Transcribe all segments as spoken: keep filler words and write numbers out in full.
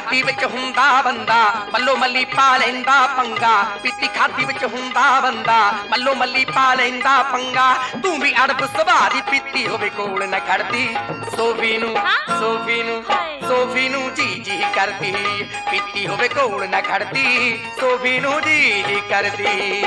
ਖਾਦੀ ਵਿੱਚ ਹੁੰਦਾ ਬੰਦਾ ਮੱਲੋ ਮੱਲੀ ਪਾ ਲੈਂਦਾ ਪੰਗਾ ਪੀਤੀ ਖਾਦੀ ਵਿੱਚ ਹੁੰਦਾ ਬੰਦਾ ਮੱਲੋ ਮੱਲੀ ਪਾ ਲੈਂਦਾ ਪੰਗਾ ਤੂੰ ਵੀ ਅੜਬ ਸੁਭਾਅ ਦੀ ਪੀਤੀ ਹੋਵੇ ਕੋਲ ਨਾ ਖੜਦੀ ਸੋਫੀ ਨੂੰ ਸੋਫੀ ਨੂੰ ਸੋਫੀ ਨੂੰ ਜੀ ਜੀ ਕਰਦੀ ਪੀਤੀ ਹੋਵੇ ਕੋਲ ਨਾ ਖੜਦੀ ਸੋਫੀ ਨੂੰ ਜੀ ਜੀ ਕਰਦੀ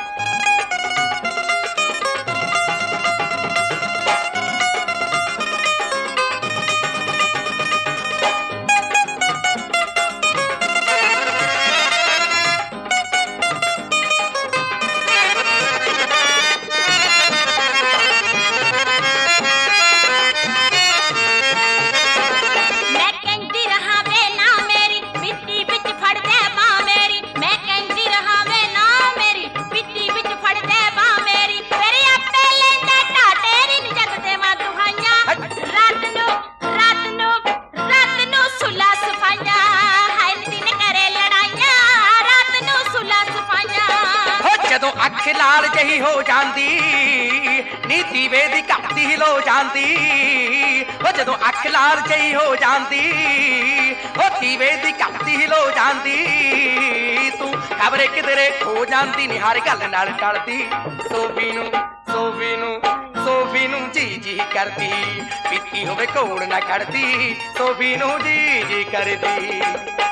ਅੱਖ ਲਾਲ ਜਹੀ ਹੋ ਜਾਂਦੀ ਨੀ ਦੀਵੇ ਦੀ ਘੱਟਦੀ ਹਿਲੋ ਜਾਂਦੀ ਉਹ ਜਦੋਂ ਅੱਖ ਲਾਲ ਜਹੀ ਹੋ ਜਾਂਦੀ ਉਹ ਦੀਵੇ ਦੀ ਘੱਟਦੀ ਹਿਲੋ ਜਾਂਦੀ ਤੂੰ ਖਬਰੇ ਕਿਧਰੇ ਖੋ ਜਾਂਦੀ ਨੀ ਹਰ ਗੱਲ ਨਾਲ ਟਲਦੀ ਸੋਫੀ ਨੂੰ ਸੋਫੀ ਨੂੰ ਸੋਫੀ ਨੂੰ ਜੀ ਜੀ ਕਰਦੀ ਪੀਤੀ ਹੋਵੇ ਕੋਲ ਨਾ ਖੜਦੀ ਸੋਫੀ ਨੂੰ ਜੀ ਜੀ ਕਰਦੀ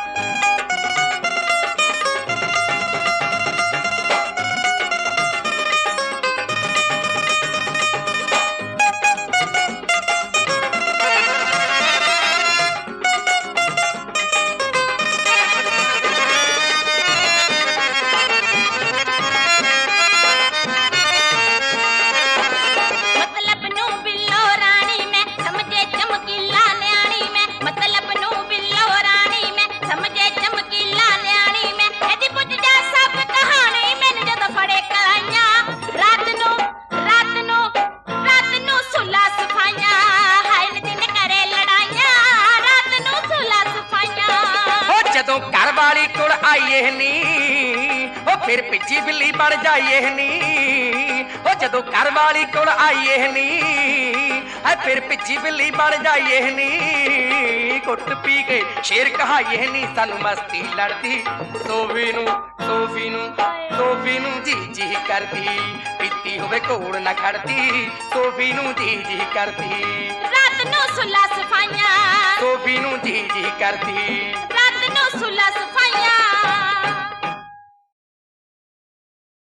घर वाली कोल आईए नी ओ फिर पिछी बिल्ली बन जाइए नी ओ जदों घर वाली कोल आईए नी है फिर पिछी बिल्ली बन जाइए नी कुट पी के शेर कहाइए नी सानू मस्ती लड़ती सोफी नू सोफी नू सोफी नू जी जी करती पीती होवे कोल ना खड़ती सोफी नू जी जी करती रात नू सुला सफाइयां सोफी नू जी जी करती रात नू सुला